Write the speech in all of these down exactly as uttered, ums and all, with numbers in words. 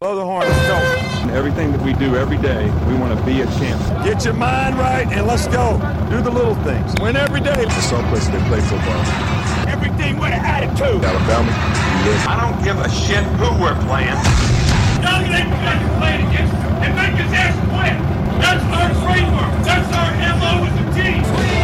Blow the horn, let's go. Everything that we do every day, we want to be a champion. Get your mind right and let's go. Do the little things. Win every day. There's some places they play football. Everything with an attitude. Alabama, we live. I don't give a shit who we're playing. Dominate the guys you're playing against and make his ass quit. That's our trademark. That's our M O with the team.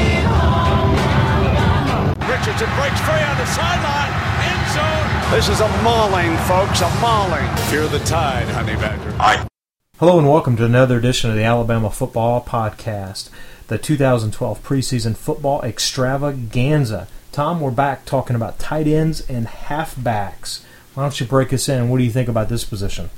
Richardson breaks free on the sideline. End zone. This is a mauling, folks, a mauling. Fear the tide, honey badger. I- Hello and welcome to another edition of the Alabama Football Podcast, the two thousand twelve preseason football extravaganza. Tom, we're back talking about tight ends and halfbacks. Why don't you break us in? What do you think about this position?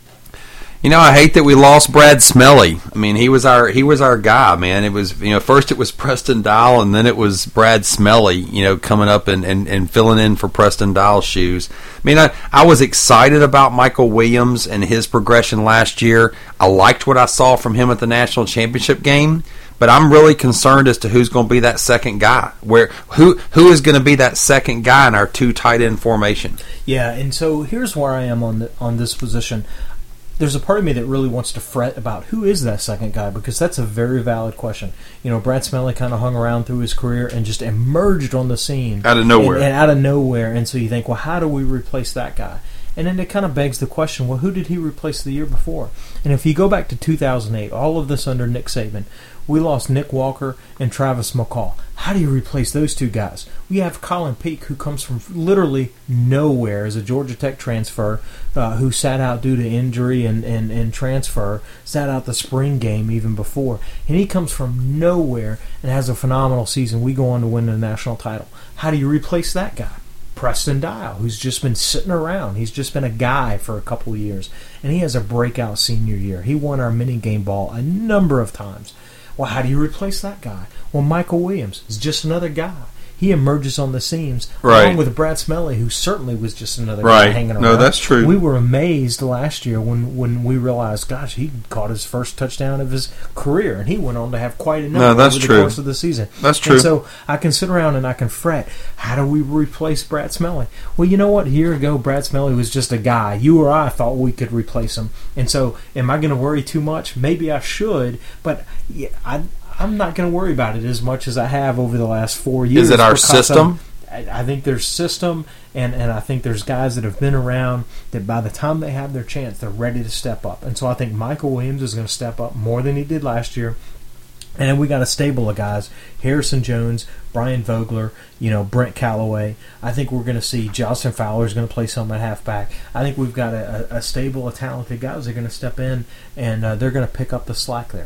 You know, I hate that we lost Brad Smelly. I mean, he was our he was our guy, man. It was, you know, first it was Preston Dial, and then it was Brad Smelly, you know, coming up and, and, and filling in for Preston Dial's shoes. I mean, I, I was excited about Michael Williams and his progression last year. I liked what I saw from him at the national championship game, but I'm really concerned as to who's going to be that second guy. Where who who is going to be that second guy in our two tight end formation? Yeah, and so here's where I am on the, on this position. There's a part of me that really wants to fret about who is that second guy, because that's a very valid question. You know, Brad Smelly kind of hung around through his career and just emerged on the scene. Out of nowhere. And, and out of nowhere. And so you think, well, how do we replace that guy? And then it kind of begs the question, well, who did he replace the year before? And if you go back to two thousand eight, all of this under Nick Saban, we lost Nick Walker and Travis McCall. How do you replace those two guys? We have Colin Peak, who comes from literally nowhere as a Georgia Tech transfer, uh, who sat out due to injury and, and, and transfer, sat out the spring game even before. And he comes from nowhere and has a phenomenal season. We go on to win the national title. How do you replace that guy? Preston Dial, who's just been sitting around. He's just been a guy for a couple of years. And he has a breakout senior year. He won our mini game ball a number of times. Well, how do you replace that guy? Well, Michael Williams is just another guy. He emerges on the seams, right, along with Brad Smelly, who certainly was just another right. guy hanging around. No, that's true. We were amazed last year when, when we realized, gosh, he caught his first touchdown of his career, and he went on to have quite a number no, that's over true. the course of the season. That's true. And so I can sit around and I can fret, how do we replace Brad Smelly? Well, you know what? A year ago, Brad Smelly was just a guy. You or I thought we could replace him. And so am I going to worry too much? Maybe I should, but yeah, I I'm not going to worry about it as much as I have over the last four years. Is it our system? I, I think there's system, and, and I think there's guys that have been around that by the time they have their chance, they're ready to step up. And so I think Michael Williams is going to step up more than he did last year. And then we got a stable of guys, Harrison Jones, Brian Vogler, you know, Brent Callaway. I think we're going to see Justin Fowler is going to play some at halfback. I think we've got a, a, a stable of talented guys that are going to step in, and uh, they're going to pick up the slack there.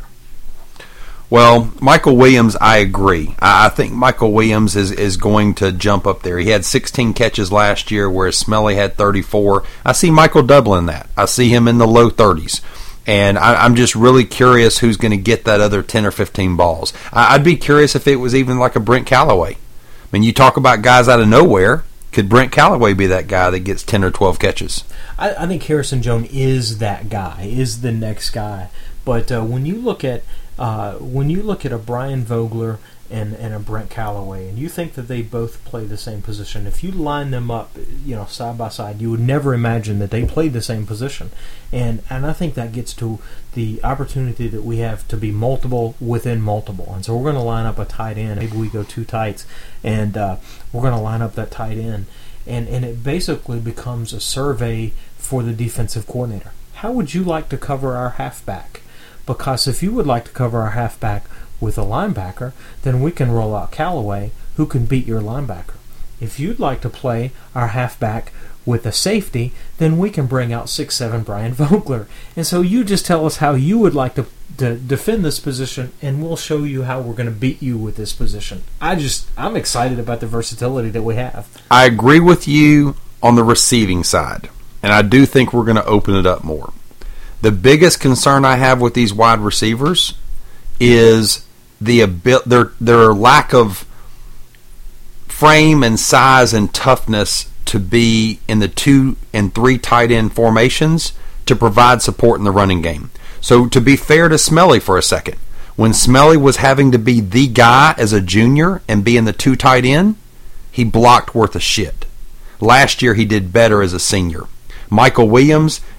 Well, Michael Williams, I agree. I think Michael Williams is, is going to jump up there. He had sixteen catches last year, whereas Smelly had thirty-four. I see Michael doubling that. I see him in the low thirties. And I, I'm just really curious who's going to get that other ten or fifteen balls. I, I'd be curious if it was even like a Brent Callaway. I mean, you talk about guys out of nowhere. Could Brent Callaway be that guy that gets ten or twelve catches? I, I think Harrison Jones is that guy, is the next guy. But uh, when you look at uh, when you look at a Brian Vogler and, and a Brent Callaway, and you think that they both play the same position, if you line them up, you know, side by side, you would never imagine that they played the same position. And and I think that gets to the opportunity that we have to be multiple within multiple. And so we're going to line up a tight end. Maybe we go two tights, and uh, we're going to line up that tight end. And, and it basically becomes a survey for the defensive coordinator. How would you like to cover our halfback? Because if you would like to cover our halfback with a linebacker, then we can roll out Callaway, who can beat your linebacker. If you'd like to play our halfback with a safety, then we can bring out six seven Brian Vogler. And so you just tell us how you would like to, to defend this position, and we'll show you how we're going to beat you with this position. I just, I'm excited about the versatility that we have. I agree with you on the receiving side, and I do think we're going to open it up more. The biggest concern I have with these wide receivers is the abil- their their lack of frame and size and toughness to be in the two and three tight end formations to provide support in the running game. So to be fair to Smelly for a second, when Smelly was having to be the guy as a junior and be in the two tight end, he blocked worth a shit. Last year he did better as a senior. Michael Williams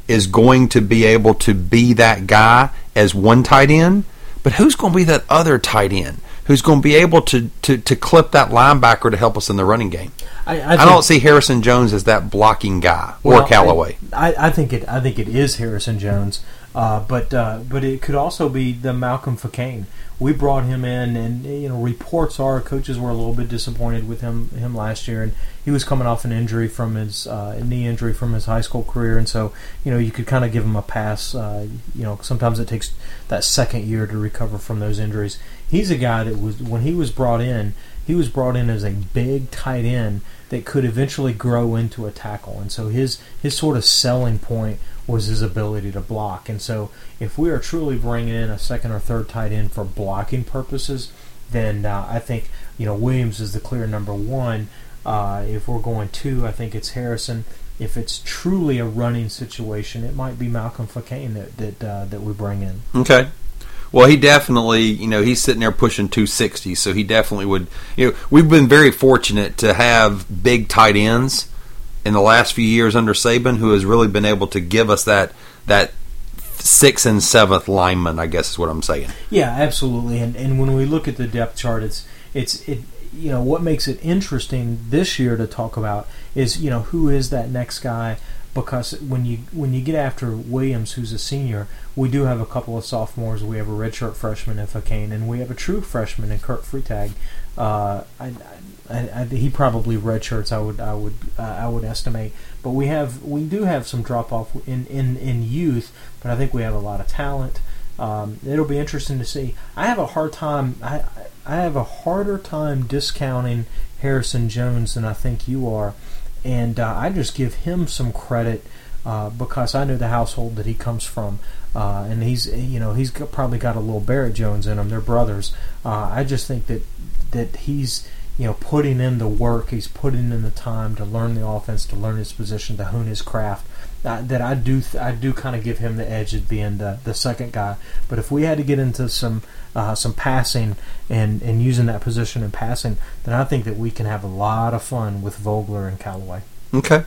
is going to be able to be that guy as one tight end, but who's going to be that other tight end who's going to be able to, to, to clip that linebacker to help us in the running game? I, I, I don't see Harrison Jones as that blocking guy, well, or Callaway. I, I, I think it. I think it is Harrison Jones, uh, but uh, but it could also be the Malcolm Facane. We brought him in, and you know, reports are coaches were a little bit disappointed with him him last year, and he was coming off an injury from his uh, knee injury from his high school career, and so you know you could kind of give him a pass. Uh, you know, sometimes it takes that second year to recover from those injuries. He's a guy that was when he was brought in, he was brought in as a big tight end that could eventually grow into a tackle, and so his his sort of selling point was his ability to block. And so if we are truly bringing in a second or third tight end for blocking purposes, then uh, I think you know Williams is the clear number one. Uh, if we're going two, I think it's Harrison. If it's truly a running situation, it might be Malcolm Facane that that, uh, that we bring in. Okay. Well, he definitely, you know, he's sitting there pushing two sixty, so he definitely would. You know, we've been very fortunate to have big tight ends in the last few years under Saban, who has really been able to give us that that sixth and seventh lineman, I guess is what I'm saying. Yeah, absolutely. And and when we look at the depth chart, it's it's it. You know what makes it interesting this year to talk about is you know who is that next guy, because when you when you get after Williams, who's a senior, we do have a couple of sophomores. We have a redshirt freshman in Facane, and we have a true freshman in Kurt Freitag. Uh, I, I, I, he probably redshirts. I would I would uh, I would estimate, but we have we do have some drop off in, in, in youth, but I think we have a lot of talent. Um, it'll be interesting to see. I have a hard time. I I have a harder time discounting Harrison Jones than I think you are, and uh, I just give him some credit uh, because I know the household that he comes from, uh, and he's you know he's got, probably got a little Barrett Jones in him. They're brothers. Uh, I just think that that he's you know putting in the work. He's putting in the time to learn the offense, to learn his position, to hone his craft. Uh, that I do th- I do kind of give him the edge at being the, the second guy. But if we had to get into some uh, some passing and, and using that position in passing, then I think that we can have a lot of fun with Vogler and Callaway. Okay.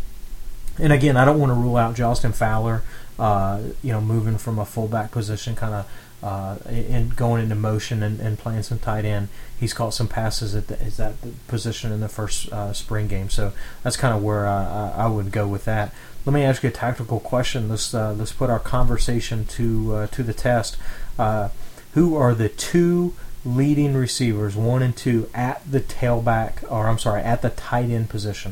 And again, I don't want to rule out Justin Fowler, uh, you know, moving from a fullback position kind of uh, and going into motion and, and playing some tight end. He's caught some passes at, the, at that position in the first uh, spring game. So that's kind of where I, I would go with that. Let me ask you a tactical question. Let's uh, let's put our conversation to uh, to the test. Uh, who are the two leading receivers, one and two, at the tailback, or I'm sorry, at the tight end position?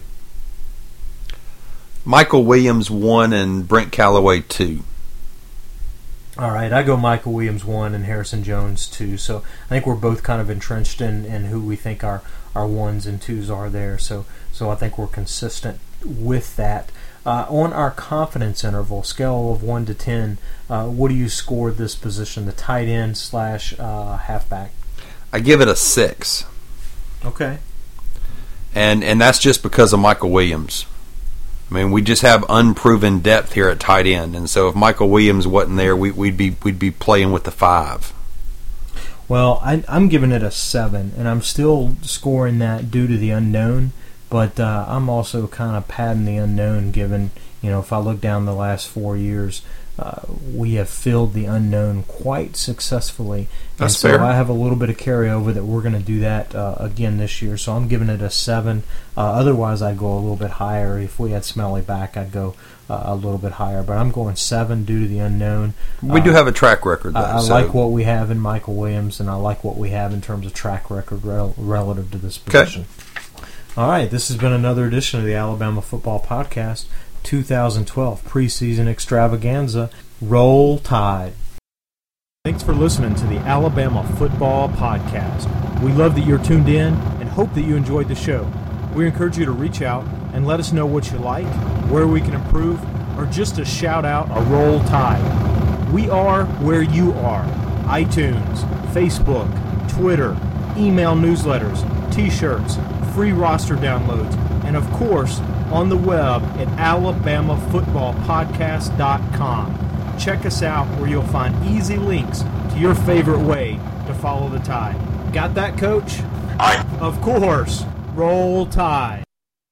Michael Williams one and Brent Callaway two. All right, I go Michael Williams one and Harrison Jones two. So I think we're both kind of entrenched in, in who we think our, our ones and twos are there. So so I think we're consistent with that. Uh, on our confidence interval, scale of one to ten, uh, what do you score this position, the tight end slash uh, halfback? I give it a six. Okay. And and that's just because of Michael Williams. I mean, we just have unproven depth here at tight end, and so if Michael Williams wasn't there, we, we'd be we'd be playing with the five. Well, I, I'm giving it a seven, and I'm still scoring that due to the unknown. But uh, I'm also kind of padding the unknown, given, you know, if I look down the last four years, uh, we have filled the unknown quite successfully. That's and so fair. I have a little bit of carryover that we're going to do that uh, again this year. So I'm giving it a seven. Uh, otherwise, I'd go a little bit higher. If we had Smelly back, I'd go uh, a little bit higher. But I'm going seven due to the unknown. We uh, do have a track record, though. I, I so. like what we have in Michael Williams, and I like what we have in terms of track record rel- relative to this position. Okay. All right, this has been another edition of the Alabama Football Podcast, two thousand twelve preseason extravaganza. Roll Tide. Thanks for listening to the Alabama Football Podcast. We love that you're tuned in and hope that you enjoyed the show. We encourage you to reach out and let us know what you like, where we can improve, or just to shout out a Roll Tide. We are where you are. iTunes, Facebook, Twitter, email newsletters, t-shirts, free roster downloads, and of course on the web at alabama football podcast dot com. Check us out where you'll find easy links to your favorite way to follow the Tide. Got that, Coach? Aye. Of course. Roll Tide.